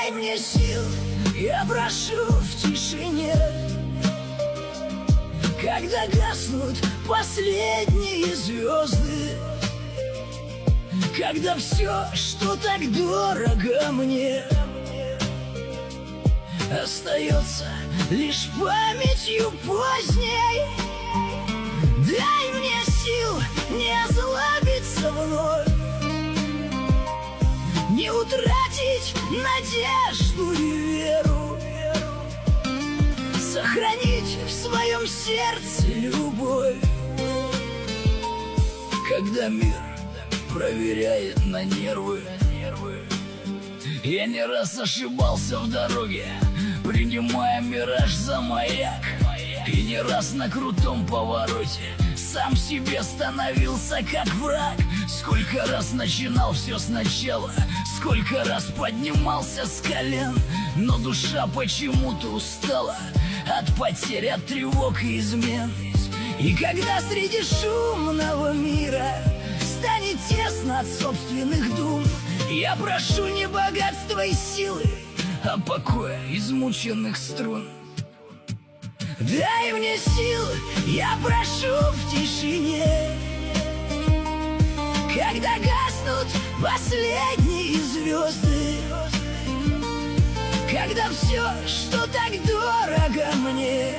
Дай мне сил, я прошу в тишине, когда гаснут последние звезды, когда все, что так дорого мне, остается лишь памятью поздней. Дай мне сил не озлобиться вновь, не утратить надежду и веру, сохранить в своем сердце любовь, когда мир проверяет на нервы. Я не раз ошибался в дороге, принимая мираж за маяк, и не раз на крутом повороте сам себе становился как враг. Сколько раз начинал все сначала, сколько раз поднимался с колен, но душа почему-то устала от потерь, от тревог и измен. И когда среди шумного мира станет тесно от собственных дум, я прошу не богатства и силы, а покоя измученных струн. Дай мне сил, я прошу в тишине, когда гаснут последние звезды, когда все, что так дорого мне,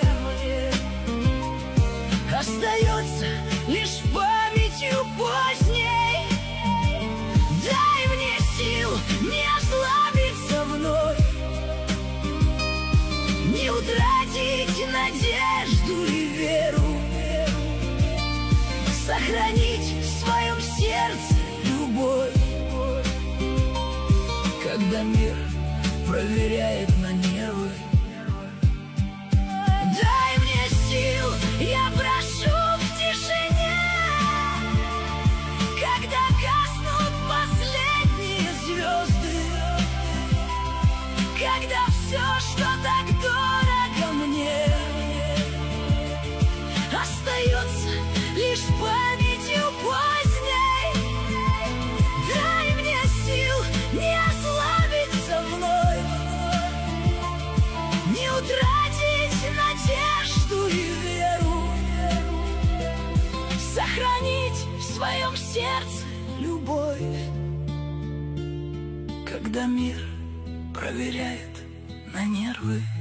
остается лишь памятью поздней. Дай мне сил не ослабиться вновь, не утратить надежду и веру, сохранить в своем сердце любовь, когда мир проверяет на нервы. Дай мне сил, я прошу в тишине, когда гаснут последние звезды, когда все, что так дорого мне, остается лишь памятью поздней. Дай мне сил не ослабиться вновь, не утратить надежду и веру, сохранить в своем сердце любовь, когда мир проверяет на нервы.